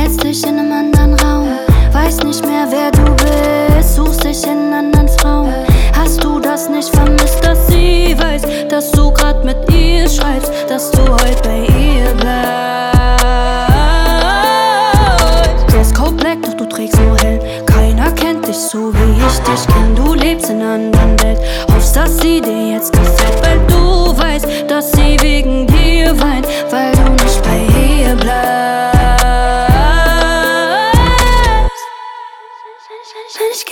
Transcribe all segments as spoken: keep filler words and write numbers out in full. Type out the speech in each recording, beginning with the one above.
plötzlich in einem anderen Raum. Weiß nicht mehr, wer du bist, suchst dich in anderen Frauen. Hast du das nicht vermisst, dass sie weiß, dass du grad mit ihr schreibst, dass du heute bei ihr bleibst? Dresscode black, doch du trägst nur hell. Keiner kennt dich so, wie ich dich kenn. Du lebst in einer anderen Welt, hoffst, dass sie dir jetzt gefällt, weil du weißt, dass sie wegen dir weint, weil du nicht bei ihr bleibst. Wenn ich geh,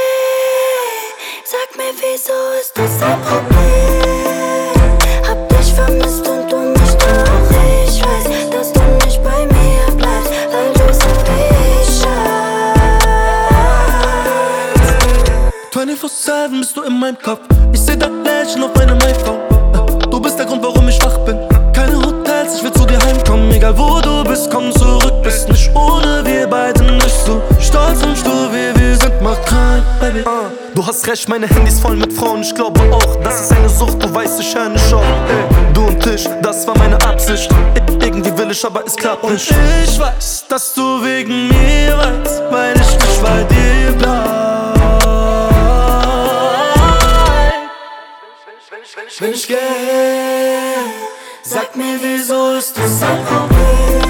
sag mir, wieso ist das ein Problem? Hab dich vermisst und du mich doch. Ich weiß, dass du nicht bei mir bleibst, weil du so wie ich scheinst. vierundzwanzig sieben bist du in meinem Kopf. Ich seh dein Lächeln auf meinem iPhone. Du bist der Grund, warum ich wach bin. Keine Hotels, ich will zu dir heimkommen. Egal wo du bist, komm zurück. Bist nicht ohne wir beide nicht so stolz und stur wie wir sind. Mach krank, Baby. uh. Du hast recht, meine Handy ist voll mit Frauen. Ich glaube auch, das ist eine Sucht. Du weißt, ich höre nicht auf. Ey, du und ich, das war meine Absicht. Irgendwie will ich, aber es klappt nicht. Und ich weiß, dass du wegen mir weinst, weil ich nicht bei dir bleib. Wenn ich geh, sag mir, wieso ist das ein Problem?